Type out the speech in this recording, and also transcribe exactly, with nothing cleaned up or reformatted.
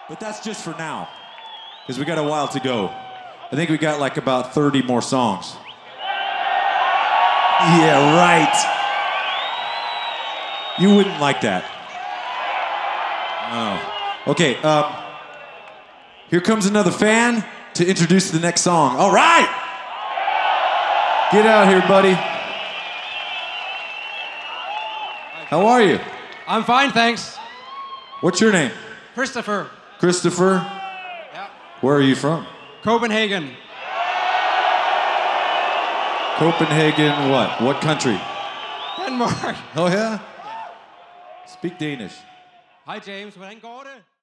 But that's just for now, because we got a while to go. I think we got like about thirty more songs. Yeah, right. You wouldn't like that. Oh. Okay, um, here comes another fan to introduce the next song. All right! Get out here, buddy. How are you? I'm fine, thanks. What's your name? Christopher. Christopher? Yeah. Where are you from? Copenhagen. Copenhagen what? What country? Denmark. Oh yeah? Speak Danish. Hej James, hvordan går det?